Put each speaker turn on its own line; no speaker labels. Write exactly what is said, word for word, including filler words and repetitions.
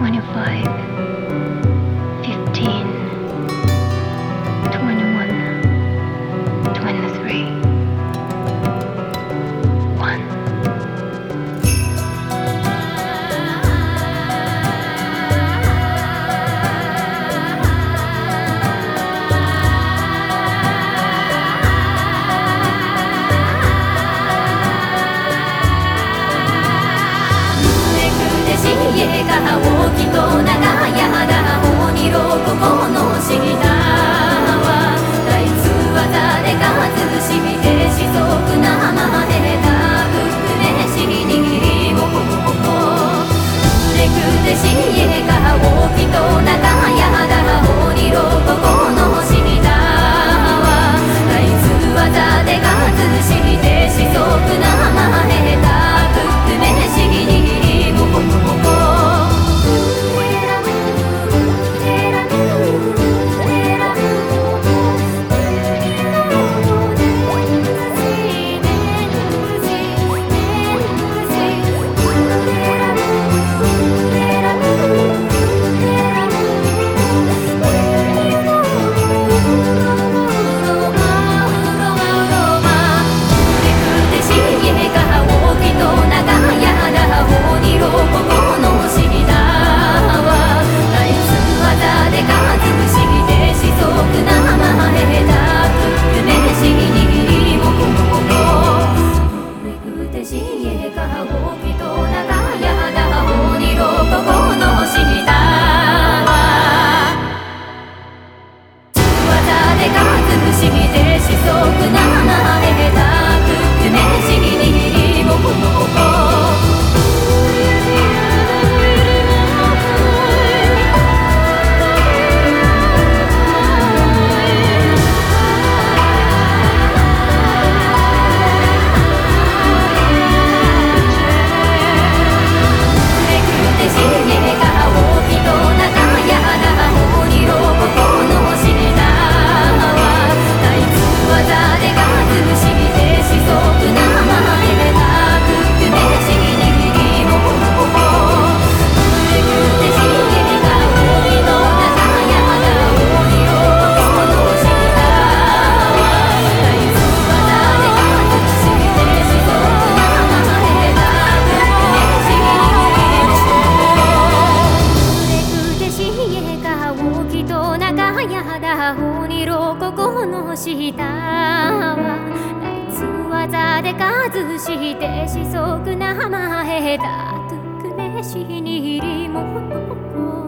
twenty-five, fifteen, twenty-one, twenty-three, one.
家が大きと長屋だ方にろここの下は大津技で数して四足なまへたぶくめしにりもこうれくてし家が大きと長屋だ方にろここの下は大津技で数して四足なまへたぶくめしにりもこう下は大津技で数して四足なまへだとくめしにりも